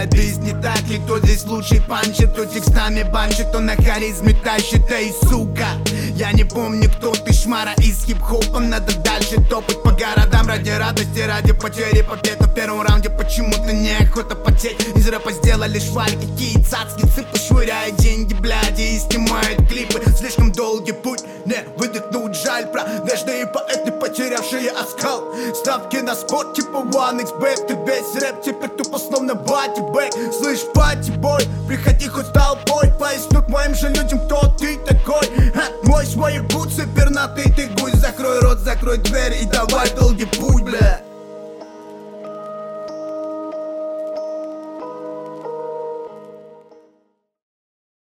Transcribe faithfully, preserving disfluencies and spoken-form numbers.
знает жизнь не так ли? Кто здесь лучший панчер, кто текстами банчит, кто на харизме тащит, эй, сука. Я не помню, кто ты, шмара из хип-хопа. Надо дальше топать по городам ради радости, ради потери побед. Но в первом раунде почему-то неохота потеть. Из рэпа сделали шваль, какие цацки, цыпы, швыряя деньги, бляди, и снимают клипы. Слишком долгий путь, не выдохнуть, жаль. Продажные поэты, потерявшие оскал. Ставки на спорт, типа one икс бет. Ты весь рэп теперь тупо словно бати-бэк. Слышь, пати-бой, приходи хоть толпой. Поясню моим же людям, кто ты такой. Отмой свои бутсы, пернатый ты гусь. Закрой рот, закрой дверь и давай долгий путь.